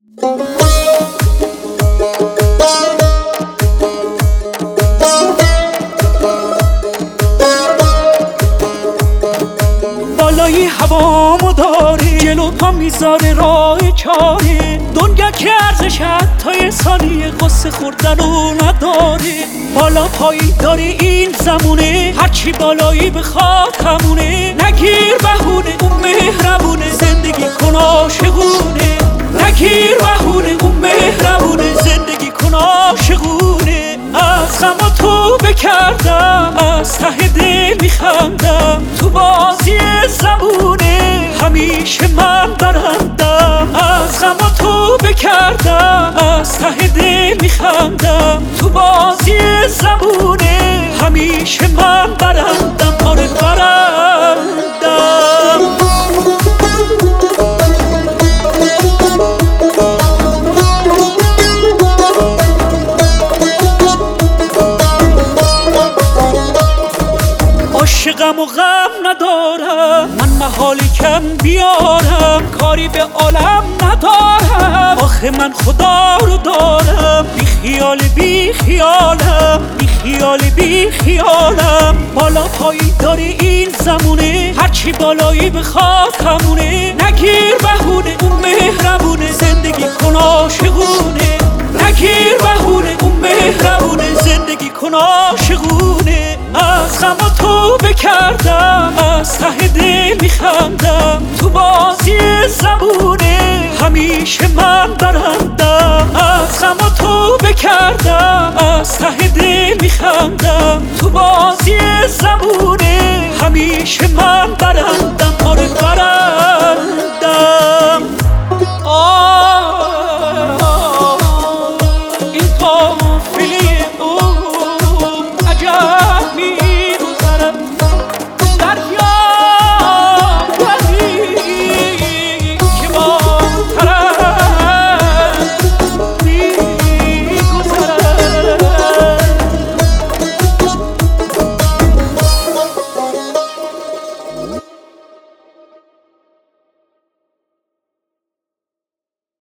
بالای هوامو داری، جلو پا میذاره راه چاری. دنیا که ارزش حتی ثانیه قصه خوردنو نداری. بالا پایی داری این زمونه، هرچی بالایی بخواد همونه. نگیر بهونه اون مهربونه، زندگی کن عاشقونه. نگیر بهونه اون مهربونه، زندگی کن عاشقونه. از غم تو بکردم، از ته دل میخندم. تو بازی زمونه همیشه من برندم. از غم تو بکردم، از ته دل میخندم. تو بازی زمونه همیشه من برندم. آره برندم. عاشقم و غم ندارم، من محالی کم بیارم. کاری به عالم ندارم، آخه من خدا رو دارم. بی خیال بی خیالم، بی خیال بی خیالم. بالا پایی داری این زمونه، هرچی بالایی بخواد همونه. نگیر بهونه اون مهربونه، زندگی کن عاشقونه. نگیر بهونه اون مهربونه، زندگی کن عاشقونه. از غم تو بکردم، از ته دل میخندم. تو بازی زمونه همیشه من برندم. از غم تو بکردم، از ته دل میخندم. تو بازی زمونه همیشه من برندم. آره برندم.